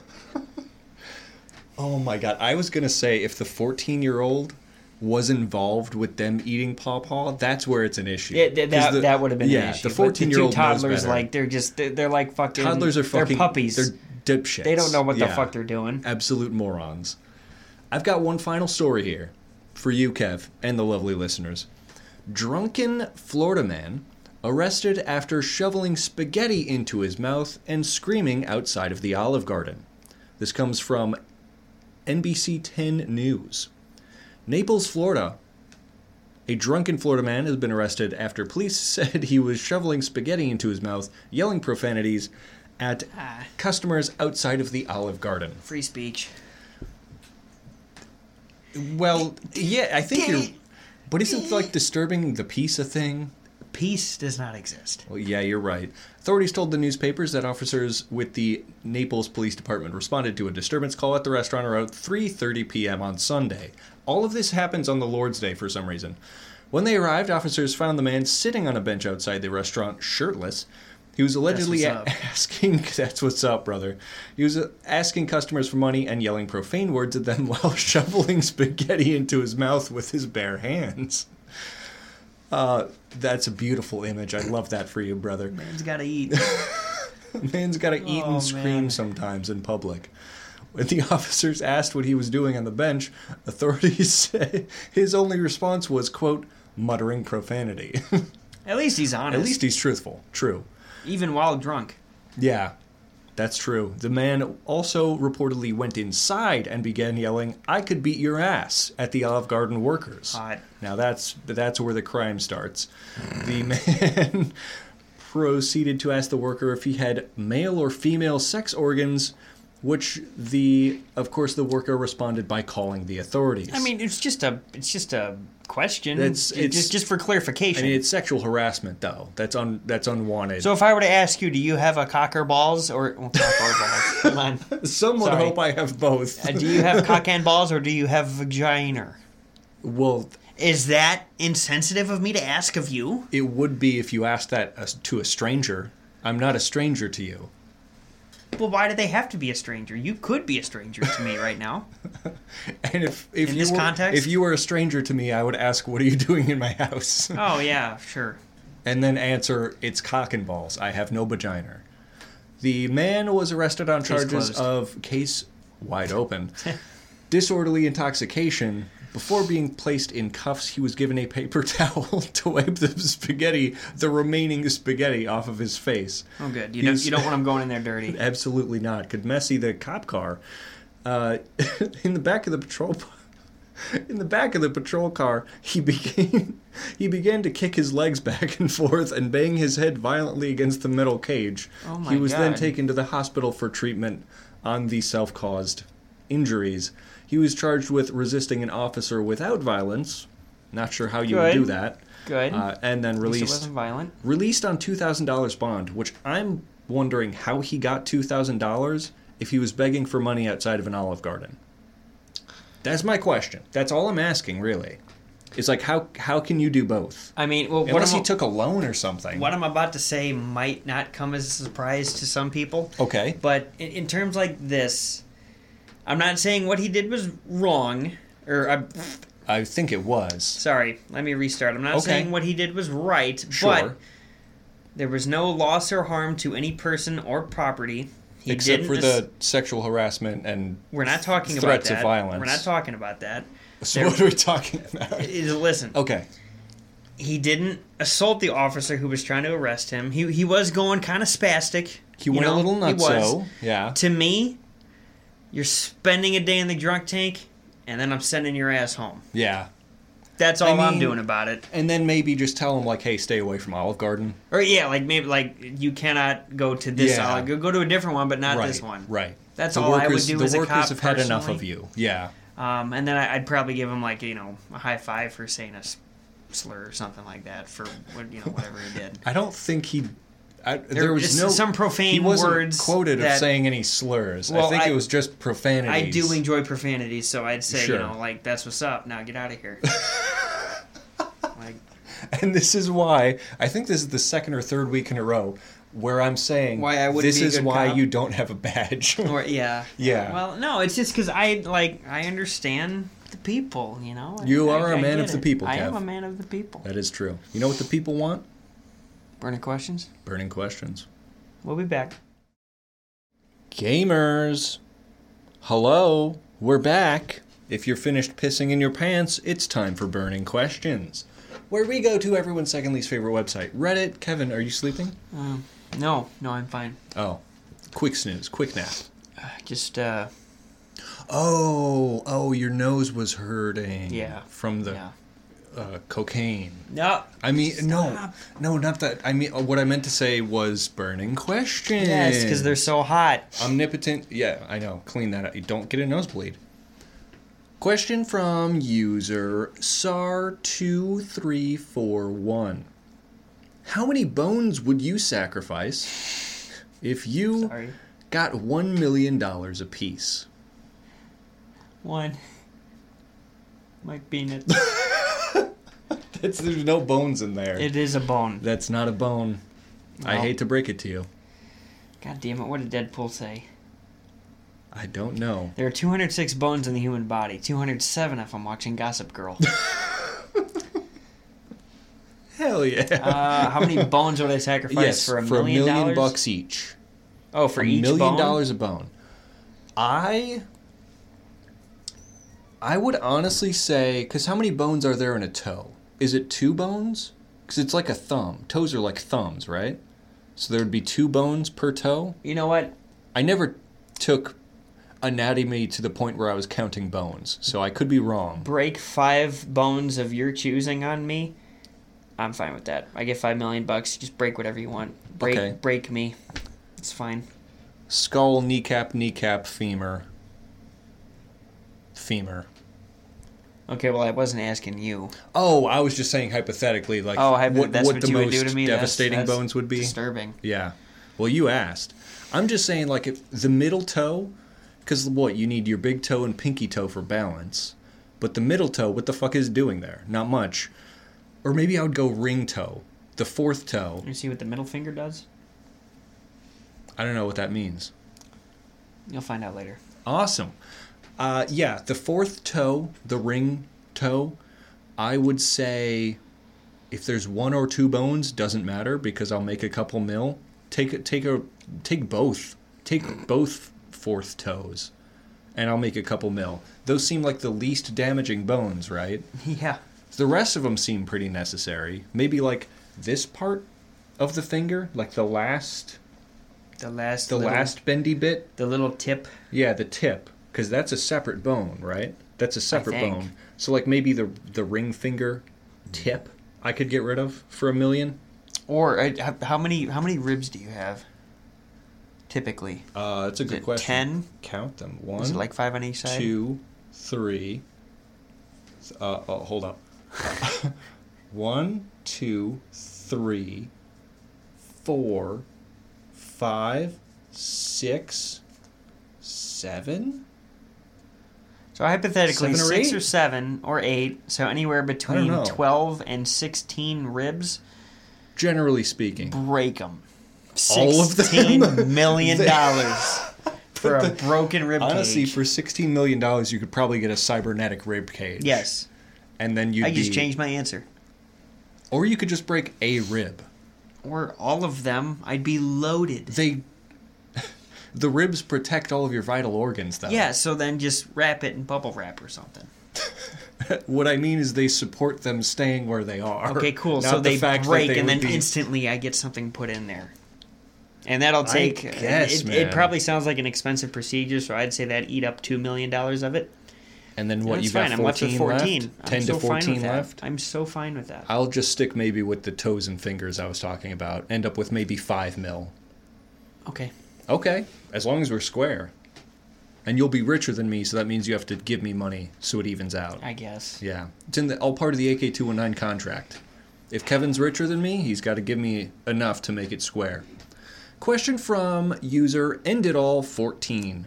Oh my god. I was going to say if the fourteen-year-old was involved with them eating pawpaw, that's where it's an issue. Yeah, th- 'Cause that, the- that would have been yeah, an issue. the But fourteen-year-old the two knows toddlers, better. like they're just they're, they're like fucking Toddlers are fucking they're puppies. They're dipshits. They don't know what the Yeah. fuck they're doing. Absolute morons. I've got one final story here for you, Kev, and the lovely listeners. Drunken Florida man arrested after shoveling spaghetti into his mouth and screaming outside of the Olive Garden. This comes from N B C ten News. Naples, Florida. A drunken Florida man has been arrested after police said he was shoveling spaghetti into his mouth, yelling profanities at Ah. customers outside of the Olive Garden. Free speech. Well, yeah, I think you're... But isn't, like, disturbing the peace a thing? Peace does not exist. Well, yeah, you're right. Authorities told the newspapers that officers with the Naples Police Department responded to a disturbance call at the restaurant around three thirty p.m. on Sunday. All of this happens on the Lord's Day for some reason. When they arrived, officers found the man sitting on a bench outside the restaurant, shirtless. He was allegedly That's what's up. asking... That's what's up, brother. He was uh, asking customers for money and yelling profane words at them while shoveling spaghetti into his mouth with his bare hands. Uh, that's a beautiful image. I love that for you, brother. Man's gotta eat. Man's got to eat Oh, and scream man. sometimes in public. When the officers asked what he was doing on the bench, authorities say his only response was, quote, muttering profanity. At least he's honest. At least he's truthful. True. Even while drunk. Yeah, that's true. The man also reportedly went inside and began yelling, I could beat your ass, at the Olive Garden workers. Hot. Now that's that's where the crime starts. The man proceeded to ask the worker if he had male or female sex organs, which the of course the worker responded by calling the authorities. I mean, it's just a it's just a question. It's- It- it's- just just for clarification. I mean, it's sexual harassment though. That's un that's unwanted. so if I were to ask you, do you have a cock or balls or well, cock or balls? Come on. Some would Sorry. hope I have both. Uh, do you have cock and balls or do you have vagina? Well, Is that insensitive of me to ask of you? it would be if you asked that as- to a stranger. I'm not a stranger to you. Well, why do they have to be a stranger? You could be a stranger to me right now. And if if In you this were, context? if you were a stranger to me, I would ask, "What are you doing in my house?" Oh yeah, sure. and then answer, "It's cock and balls. I have no vagina." The man was arrested on Case charges closed. of case wide open, disorderly intoxication. Before being placed in cuffs, he was given a paper towel to wipe the spaghetti, the remaining spaghetti, off of his face. Oh good. You He don't was- you don't want them going in there dirty. Absolutely not. Could messy the cop car. Uh, in the back of the patrol, in the back of the patrol car, he began he began to kick his legs back and forth and bang his head violently against the metal cage. Oh my he was then God. taken to the hospital for treatment on the self-caused injuries. He was charged with resisting an officer without violence. Not sure how you would Good. do that. Good. Uh, and then At least it released wasn't violent. released on two thousand dollars bond, which I'm wondering how he got two thousand dollars if he was begging for money outside of an Olive Garden. That's my question. That's all I'm asking, really. It's like, how how can you do both? I mean, well, what Unless I'm, he took a loan or something. what I'm about to say might not come as a surprise to some people, Okay. but in, in terms like this, I'm not saying what he did was wrong, or I, I think it was. sorry, let me restart. I'm not Okay. saying what he did was right, Sure. but there was no loss or harm to any person or property. He Except didn't for ass- the sexual harassment and We're not talking threats about that. of violence. We're not talking about that. So There- what are we talking about? Is- Listen, Okay. he didn't assault the officer who was trying to arrest him. He he was going kind of spastic. He you went know, a little he nuts, was. so yeah. To me, you're spending a day in the drunk tank, and then I'm sending your ass home. Yeah. That's all I I'm mean- doing about it. And then maybe just tell him, like, hey, stay away from Olive Garden. Or yeah, like maybe like you cannot go to this. Yeah. Olive- go go to a different one, but not right, this one. Right. That's the all I would workers, do The as a workers cop have had enough of personally. you. Yeah. Um, and then I, I'd probably give him like you know a high five for saying a s- slur or something like that for what you know whatever he did. I don't think he. I, there, There was is no some profane He wasn't words quoted of that- saying any slurs. I Well, think I- it was just profanities. I do enjoy profanity, so I'd say Sure. you know like that's what's up. Now get out of here. like And this is why I think this is the second or third week in a row where I'm saying Why I wouldn't this be a is good why cop. you don't have a badge. or yeah Yeah. Well, no, it's just because I like I understand the people. You know. I- You I- are a I man get of the it. people, I am Kev. a man of the people. That is true. You know what the people want? Burning questions. Burning questions. We'll be back. Gamers, hello, we're back. If you're finished pissing in your pants, it's time for Burning Questions, where we go to everyone's second least favorite website, Reddit. Kevin, are you sleeping? Um, no, no, I'm fine. Oh, quick snooze, quick nap. Uh, just uh, Oh, oh, your nose was hurting. Yeah. From the Yeah. uh, cocaine. No. I mean, no, Stop. no, not that. I mean, uh, what I meant to say was burning questions. Yes, because they're so hot. Omnipotent. Yeah, I know. Clean that up. You don't get a nosebleed. Question from user S A R two three four one. How many bones would you sacrifice if you Sorry. got one million dollars apiece? One. My peanut. It's, there's no bones in there. It is a bone. That's not a bone. I No. hate to break it to you. God damn it, what did Deadpool say? I don't know. There are two hundred six bones in the human body. two hundred seven if I'm watching Gossip Girl. Hell yeah. uh, how many bones would I sacrifice yes, for a for million a million dollars? bucks each. Oh, for a each million bone? dollars a bone. I I would honestly say, because how many bones are there in a toe? Is it two bones? Because it's like a thumb. Toes are like thumbs, right? So there would be two bones per toe. You know what? I never took anatomy to the point where I was counting bones, so I could be wrong. Break five bones of your choosing on me. I'm fine with that. I get five million bucks. Just break whatever you want. Break, Okay. break me. It's fine. Skull, kneecap, kneecap, femur. Femur. Okay, well, I wasn't asking you. Oh, I was just saying hypothetically, like Oh, hypo- what, that's what what the you would most do to me? That's- devastating that's bones would be. Disturbing. Yeah. Well, you asked. I'm just saying, like, if the middle toe, because what, you need your big toe and pinky toe for balance. But the middle toe, what the fuck is it doing there? Not much. Or maybe I would go ring toe. The fourth toe. You see what the middle finger does? I don't know what that means. You'll find out later. Awesome. Uh, yeah, the fourth toe, the ring toe, I would say if there's one or two bones, doesn't matter because I'll make a couple mil. Take a, take a take both. Take both fourth toes and I'll make a couple mil. Those seem like the least damaging bones, right? Yeah. The rest of them seem pretty necessary. Maybe like this part of the finger, like the last The last the little, last bendy bit. the little tip. Yeah, the tip, because that's a separate bone, right? That's a separate think. bone. So like maybe the the ring finger tip I could get rid of for a million. Or uh, how- how many how many ribs do you have? Typically, Uh, that's a Is good it question. ten? Count them. One, Is it like five on each side? two, three. Uh, oh, hold up. One, two, three, four, five, six, seven. So hypothetically, Seven or six eight? or seven or eight. So anywhere between know. twelve and sixteen ribs. Generally speaking. Break them. All of them? Sixteen million They- dollars for a broken rib Honestly, cage. for sixteen million dollars, you could probably get a cybernetic rib cage. Yes, And then you'd I just be... changed my answer. Or you could just break a rib. Or all of them, I'd be loaded. They... The ribs protect all of your vital organs, though. Yeah, so then just wrap it in bubble wrap or something. What I mean is they support them staying where they are. Okay, cool. Not So the they fact that break, they and would then be- instantly I get something put in there. And that'll I take. guess, it, man. it probably sounds like an expensive procedure, so I'd say that eat up two million dollars of it. And then what, That's you got fine. I'm left with fourteen fourteen. left? I'm ten so to fine fourteen with that. left? I'm so fine with that. I'll just stick maybe with the toes and fingers I was talking about. End up with maybe five mil. Okay. Okay, as long as we're square. And you'll be richer than me, so that means you have to give me money so it evens out. I guess. Yeah. It's in the all part of the A K two nineteen contract. If Kevin's richer than me, he's got to give me enough to make it square. Question from user enditall fourteen.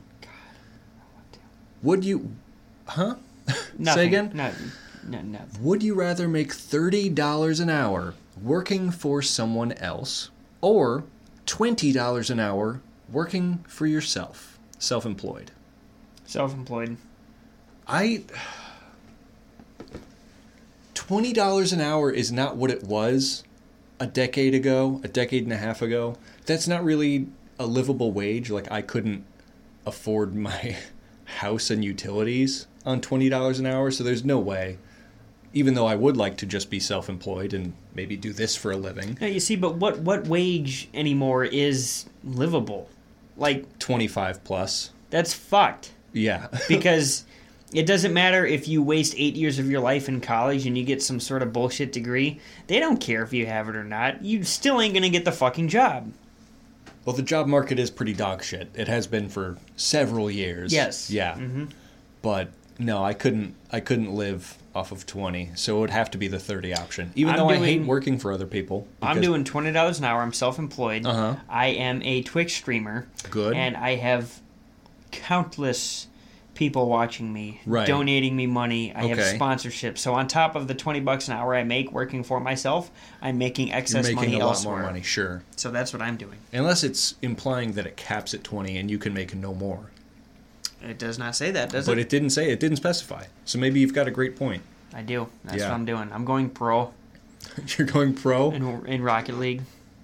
Would you Huh? Nothing. Say again? No, no, nothing. Would you rather make thirty dollars an hour working for someone else or twenty dollars an hour working for yourself, self-employed? Self-employed. I twenty dollars an hour is not what it was a decade ago, a decade and a half ago. That's not really a livable wage. Like, I couldn't afford my house and utilities on twenty dollars an hour, so there's no way. Even though I would like to just be self-employed and maybe do this for a living. No, you see, but what what wage anymore is livable? Like, twenty-five plus. that's fucked. Yeah. Because it doesn't matter if you waste eight years of your life in college and you get some sort of bullshit degree. They don't care if you have it or not. You still ain't going to get the fucking job. Well, the job market is pretty dog shit. It has been for several years. Yes. Yeah. Mm-hmm. But no, I couldn't. I couldn't live off of twenty, so it would have to be the thirty option. Even I'm though doing, I hate working for other people. I'm doing twenty dollars an hour. I'm self-employed. Uh-huh. I am a Twitch streamer. Good. And I have countless people watching me, right. donating me money. I okay. have sponsorships. So on top of the twenty bucks an hour I make working for myself, I'm making excess You're making money a lot elsewhere. more money, sure. So that's what I'm doing. Unless it's implying that it caps at twenty and you can make no more. It does not say that, does but it? But it didn't say. It didn't specify. So maybe you've got a great point. I do. That's yeah. what I'm doing. I'm going pro. You're going pro? In, in Rocket League.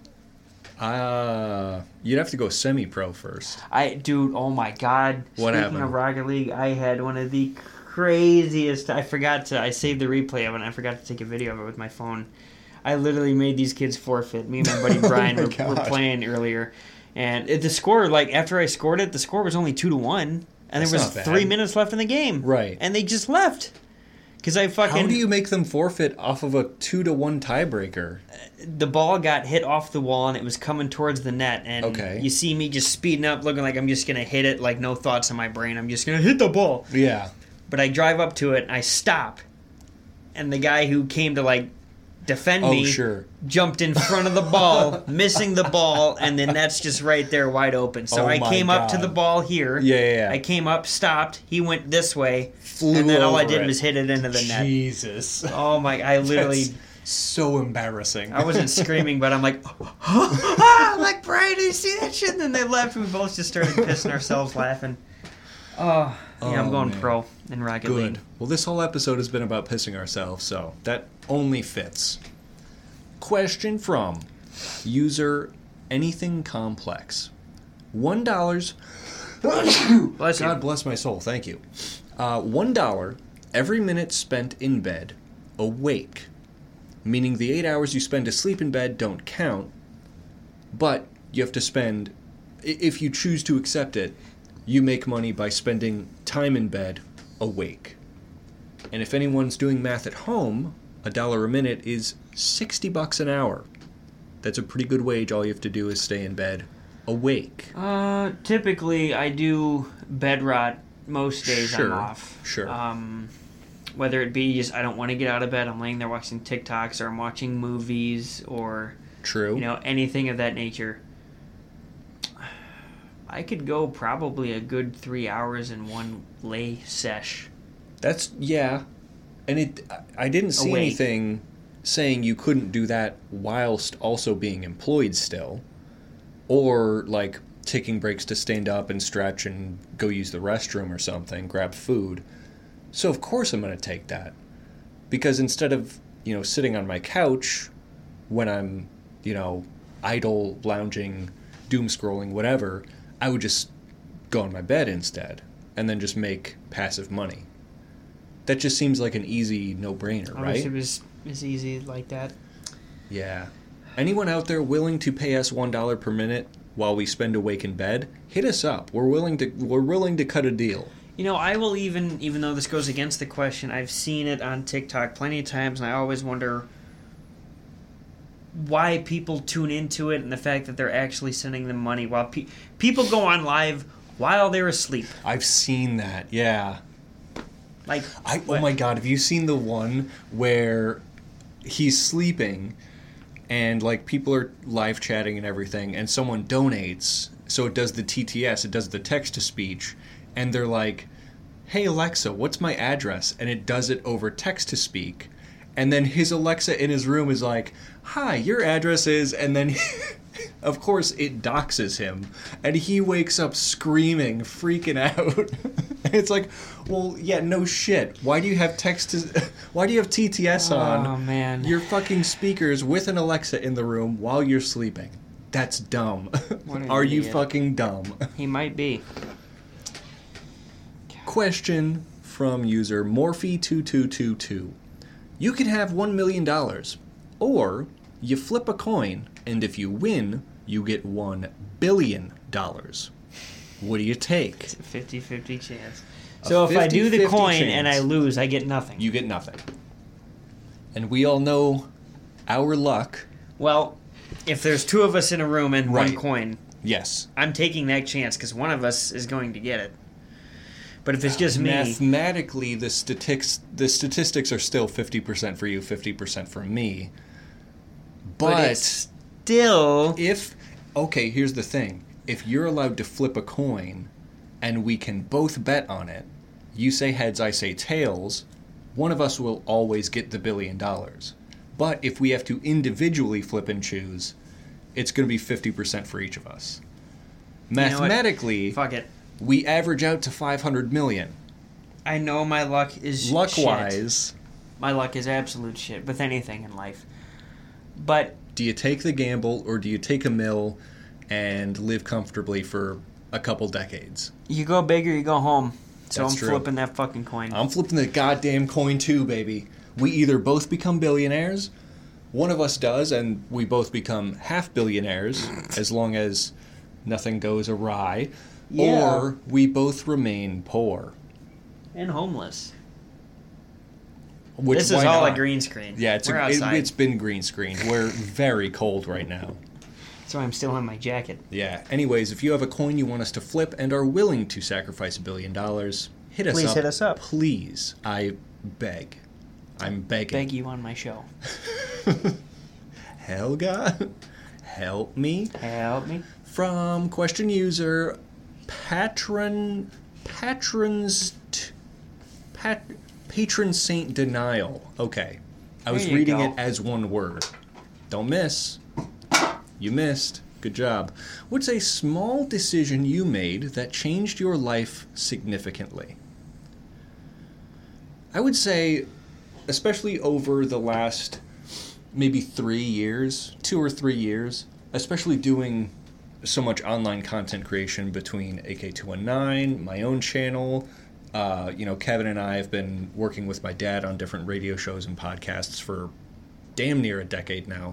Uh, you'd have to go semi-pro first. I, dude, oh my God. What Speaking happened? of Rocket League, I had one of the craziest. I forgot to. I saved the replay of it. And I forgot to take a video of it with my phone. I literally made these kids forfeit. Me and my buddy Brian oh my were, were playing earlier, and it, the score, like after I scored it, the score was only two to one, and That's there was not three bad. minutes left in the game. Right. And they just left. Because I fucking. How do you make them forfeit off of a two to one tiebreaker? The ball got hit off the wall and it was coming towards the net, and okay. you see me just speeding up, looking like I'm just gonna hit it, like no thoughts in my brain. I'm just gonna hit the ball. Yeah. But I drive up to it and I stop, and the guy who came to like defend oh, me sure. jumped in front of the ball, missing the ball, and then that's just right there wide open. So oh I my came God. up to the ball here. Yeah, yeah, yeah. I came up, stopped. He went this way, Flew and then all I over did it. was hit it into the net. Jesus. Oh my! I literally. That's so embarrassing. I wasn't screaming, but I'm like, ah, I'm like, Brian, did you see that shit? And then they left, and we both just started pissing ourselves laughing. Oh, yeah, Oh, I'm going man. pro in Rocket Good. League. Well, this whole episode has been about pissing ourselves, so that only fits. Question from user Anything Complex. One dollar's. Bless you. God bless my soul. Thank you. Uh, One dollar every minute spent in bed awake, meaning the eight hours you spend asleep in bed don't count, but you have to spend, i- if you choose to accept it, you make money by spending time in bed awake. And if anyone's doing math at home, a dollar a minute is sixty bucks an hour. That's a pretty good wage. All you have to do is stay in bed awake. Uh, typically, I do bed rot most days Sure, I'm off. sure. Um, whether it be just I don't want to get out of bed, I'm laying there watching TikToks, or I'm watching movies, or True. you know anything of that nature. I could go probably a good three hours in one lay sesh. That's, yeah. And it, I- I didn't see Awake. anything saying you couldn't do that whilst also being employed still. Or, like, taking breaks to stand up and stretch and go use the restroom or something, grab food. So, of course I'm going to take that. Because instead of, you know, sitting on my couch when I'm, you know, idle, lounging, doom scrolling, whatever, I would just go on my bed instead and then just make passive money. That just seems like an easy no-brainer, I right? wish it was as easy like that. Yeah. Anyone out there willing to pay us one dollar per minute while we spend awake in bed? Hit us up. We're willing to we're willing to cut a deal. You know, I will even, even though this goes against the question, I've seen it on TikTok plenty of times, and I always wonder why people tune into it and the fact that they're actually sending them money while pe- people go on live while they're asleep. I've seen that. Yeah. Like, I oh what? my god, have you seen the one where he's sleeping and like people are live chatting and everything and someone donates, so it does the T T S, it does the text to speech, and they're like, "Hey Alexa, what's my address?" and it does it over text to speak. And then his Alexa in his room is like, "Hi, your address is," and then of course it doxes him and he wakes up screaming, freaking out. And it's like, well, yeah, no shit. Why do you have text to, why do you have T T S on Oh, man. your fucking speakers with an Alexa in the room while you're sleeping? That's dumb. What an Are you idiot. fucking dumb? He might be. Question from user Morphe two two two two. You can have one million dollars, or you flip a coin, and if you win, you get one billion dollars. What do you take? It's a fifty-fifty chance. A So if I do the fifty-fifty coin chance. and I lose, I get nothing. You get nothing. And we all know our luck. Well, if there's two of us in a room and Right. one coin, Yes. I'm taking that chance because one of us is going to get it. But if it's just me, Mathematically, the statistics the statistics are still fifty percent for you, fifty percent for me. But, but it's still... if okay, here's the thing. If you're allowed to flip a coin and we can both bet on it, you say heads, I say tails, one of us will always get the billion dollars. But if we have to individually flip and choose, it's going to be fifty percent for each of us. know what? Mathematically, Fuck it. we average out to five hundred million. I know my luck is Luck shit. wise, My luck is absolute shit with anything in life. But do you take the gamble or do you take a mill and live comfortably for a couple decades? you go big or you go home. So That's I'm true. flipping that fucking coin. I'm flipping the goddamn coin too, baby. We either both become billionaires, one of us does, and we both become half billionaires as long as nothing goes awry, Yeah. or we both remain poor. And homeless. Which, This why is all not? a green screen. Yeah, it's We're a, it, outside. it's been green screen. We're very cold right now. So I'm still in my jacket. Yeah. Anyways, if you have a coin you want us to flip and are willing to sacrifice a billion dollars, hit us Please up. hit us up. Please. I beg. I'm begging. Beg you on my show. Helga, help me. Help me. From question user patron patrons t- pat, patron saint denial. Okay. I was There you reading go. it as one word. Don't miss. You missed. Good job. What's a small decision you made that changed your life significantly? I would say, especially over the last maybe three years, two or three years, especially doing so much online content creation between A K two nineteen, my own channel. Uh, you know, Kevin and I have been working with my dad on different radio shows and podcasts for damn near a decade now.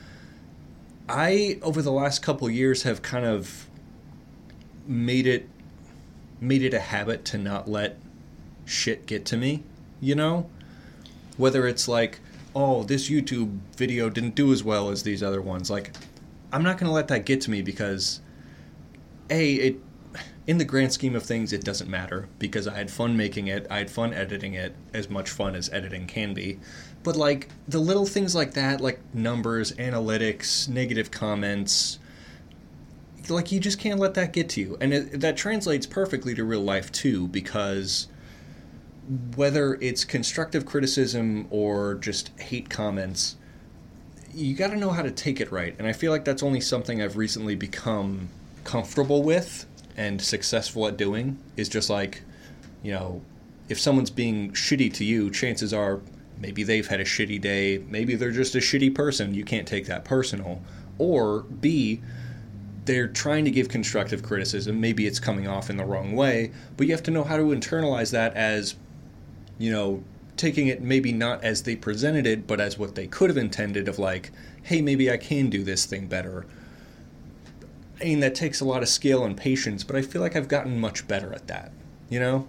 I, over the last couple years, have kind of made it made it a habit to not let shit get to me, you know? Whether it's like, oh, this YouTube video didn't do as well as these other ones. Like, I'm not going to let that get to me because, A, it, in the grand scheme of things, it doesn't matter because I had fun making it. I had fun editing it, as much fun as editing can be. But, like, the little things like that, like numbers, analytics, negative comments, like, you just can't let that get to you. And it, that translates perfectly to real life, too, because whether it's constructive criticism or just hate comments, you got to know how to take it right. And I feel like that's only something I've recently become comfortable with and successful at doing, is just like, you know, if someone's being shitty to you, chances are maybe they've had a shitty day, maybe they're just a shitty person, you can't take that personal. Or B, they're trying to give constructive criticism, maybe it's coming off in the wrong way, but you have to know how to internalize that as, you know, taking it maybe not as they presented it, but as what they could have intended of like, hey, maybe I can do this thing better. I mean, that takes a lot of skill and patience, but I feel like I've gotten much better at that, you know?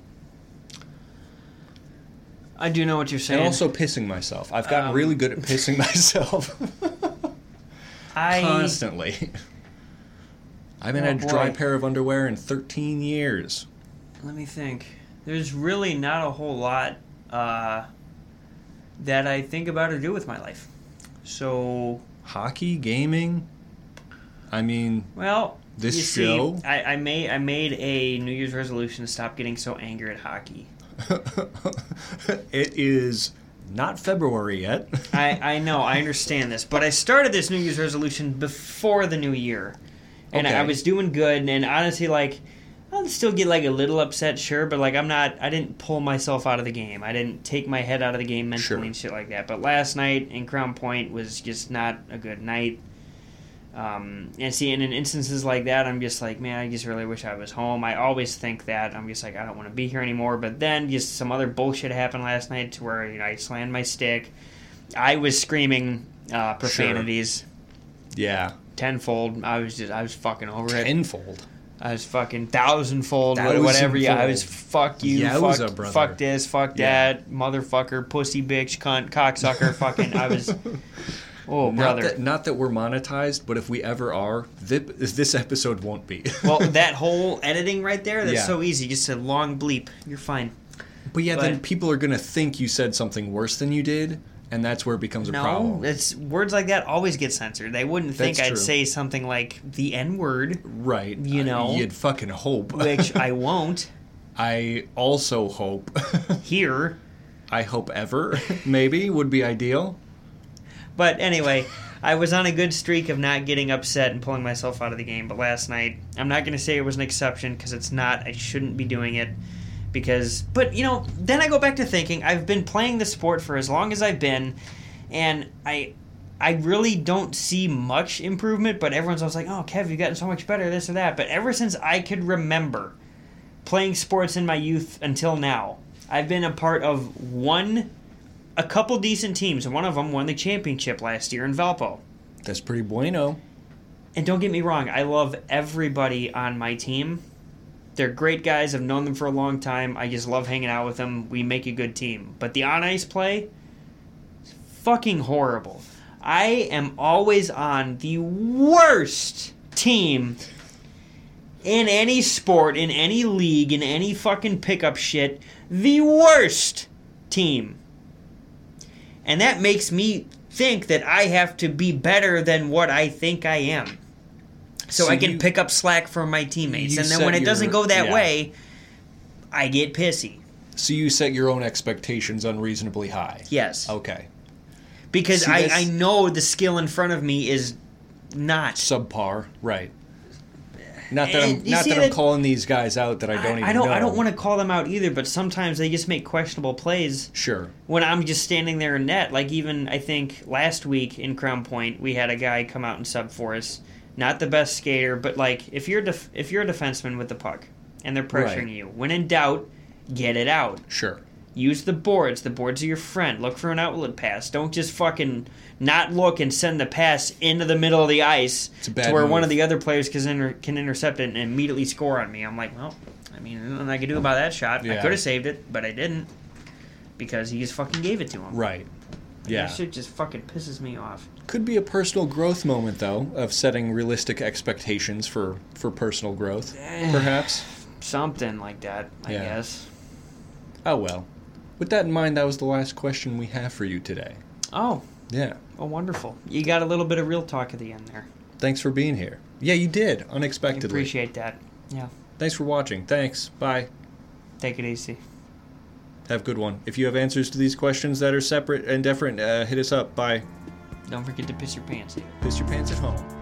I do know what you're saying. And also pissing myself. I've gotten Um, really good at pissing myself. I Constantly. I haven't Oh, had a dry boy. pair of underwear in thirteen years. Let me think. There's really not a whole lot uh, that I think about or do with my life. So, Hockey, gaming. I mean, well, This you show? See, I, I made I made a New Year's resolution to stop getting so angry at hockey. it is not February yet. I, I know, I understand this, but I started this New Year's resolution before the new year, and Okay. I was doing good. And honestly, like, I'll still get like a little upset, sure, but like I'm not. I didn't pull myself out of the game. I didn't take my head out of the game mentally Sure. and shit like that. But last night in Crown Point was just not a good night. Um, and see, and in instances like that, I'm just like, man, I just really wish I was home. I always think that. I'm just like, I don't want to be here anymore. But then just some other bullshit happened last night to where, you know, I slammed my stick. I was screaming uh, profanities Yeah. tenfold. I was just, I was fucking over it. Tenfold. I was fucking thousandfold, Thousandfold. whatever. Yeah, I was fuck you, Yowza, fuck, brother. fuck this, fuck Yeah. that, motherfucker, pussy, bitch, cunt, cocksucker, fucking. I was. Oh, Not brother. that, not that we're monetized, but if we ever are, this, this episode won't be. Well, that whole editing right there, that's Yeah. so easy. Just a long bleep. You're fine. But yeah, then But- people are going to think you said something worse than you did, and that's where it becomes a No, problem. it's words like that always get censored. They wouldn't think That's I'd true. say something like the N word, Right. You know. Uh, you'd fucking hope. which I won't I also hope. here. I hope ever, maybe, would be ideal. But anyway, I was on a good streak of not getting upset and pulling myself out of the game. But last night, I'm not going to say it was an exception because it's not. I shouldn't be doing it. Because, but you know, then I go back to thinking I've been playing the sport for as long as I've been, and I, I really don't see much improvement. But everyone's always like, "Oh, Kev, you've gotten so much better, this or that." But ever since I could remember playing sports in my youth until now, I've been a part of one, a couple decent teams, and one of them won the championship last year in Valpo. That's pretty bueno. And don't get me wrong, I love everybody on my team. They're great guys. I've known them for a long time. I just love hanging out with them. We make a good team. But the on-ice play is fucking horrible. I am always on the worst team in any sport, in any league, in any fucking pickup shit. The worst team. And that makes me think that I have to be better than what I think I am. So, So I can you- pick up slack from my teammates. you And then set when it your- doesn't go that yeah. way, I get pissy. So you set your own expectations unreasonably high. Yes. Okay. Because See, I, that's- I know the skill in front of me is not. Subpar. Right. Not that And I'm you not see that I'm that- calling these guys out that I don't I, even I don't know. I don't want to call them out either, but sometimes they just make questionable plays Sure. when I'm just standing there in net. Like even I think last week in Crown Point, we had a guy come out and sub for us. Not the best skater, but like if you're def- if you're a defenseman with the puck and they're pressuring Right. you, when in doubt, get it out. Sure. Use the boards. The boards are your friend. Look for an outlet pass. Don't just fucking not look and send the pass into the middle of the ice It's a bad to where one move. of the other players can, inter- can intercept it and immediately score on me. I'm like, well, I mean, there's nothing I could do about that shot. I Yeah. could have saved it, but I didn't because he just fucking gave it to him. Right. Yeah. That shit just fucking pisses me off. Could be a personal growth moment though, of setting realistic expectations for for personal growth, perhaps. Something like that, I Yeah. guess. Oh well. With that in mind, that was the last question we have for you today. Oh, Yeah. oh, wonderful. You got a little bit of real talk at the end there. Thanks for being here. Yeah, you did, I unexpectedly. appreciate that. Yeah. Thanks for watching. Thanks. Bye. Take it easy. Have a good one. If you have answers to these questions that are separate and different, uh, hit us up. Bye. Don't forget to piss your pants. Piss your pants at home.